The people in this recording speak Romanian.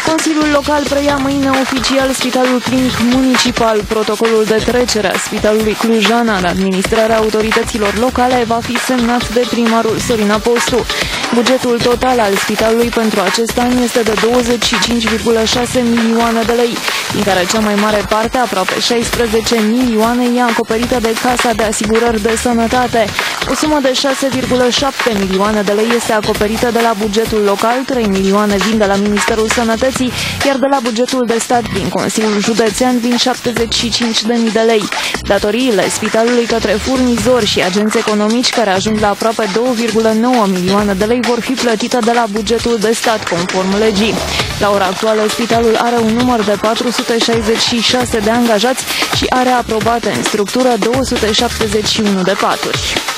Consiliul Local preia mâine oficial Spitalul Clinic Municipal. Protocolul de trecere a Spitalului Cluj-Ana în administrarea autorităților locale va fi semnat de primarul Sorin Apostu. Bugetul total al spitalului pentru acest an este de 25,6 milioane de lei, din care cea mai mare parte, aproape 16 milioane, e acoperită de Casa de Asigurări de Sănătate. O sumă de 6,7 milioane de lei este acoperită de la bugetul local, 3 milioane vin de la Ministerul Sănătății, iar de la bugetul de stat din Consiliul Județean vin 75.000 de lei. Datoriile spitalului către furnizori și agenți economici, care ajung la aproape 2,9 milioane de lei, vor fi plătite de la bugetul de stat, conform legii. La ora actuală, spitalul are un număr de 466 de angajați și are aprobate în structură 271 de paturi.